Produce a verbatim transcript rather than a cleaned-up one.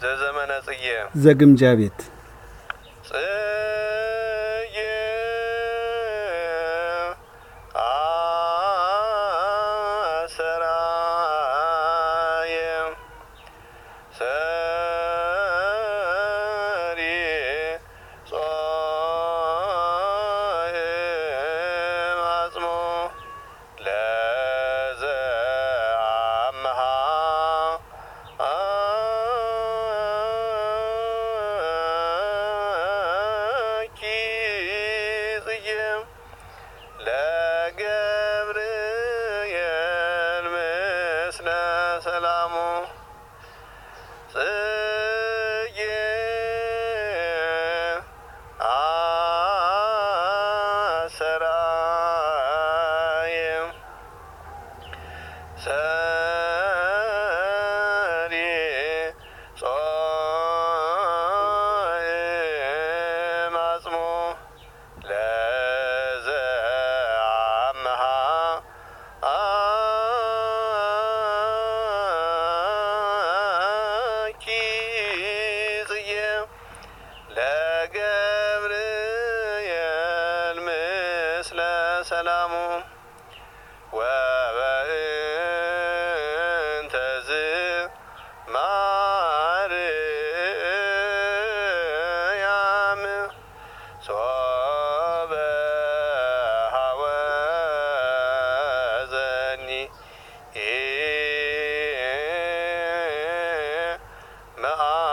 ዘዘመነ ጽጌ ዘግምጃ ቤት ጽጌ አሰራየ ሰሪ ጾየ ማጽሞ ለዘአምሃ ለገብርኤል ምስለ ሰላሙ ጽጌ አሰራየ ሰሪ ጾየ ማጽሞ ለዘአምሃ ጽጌ ለገብርኤል ምስለ ሰላሙ ወበእንተዝ ማርያም ሶበ ሀወዘኒ መአ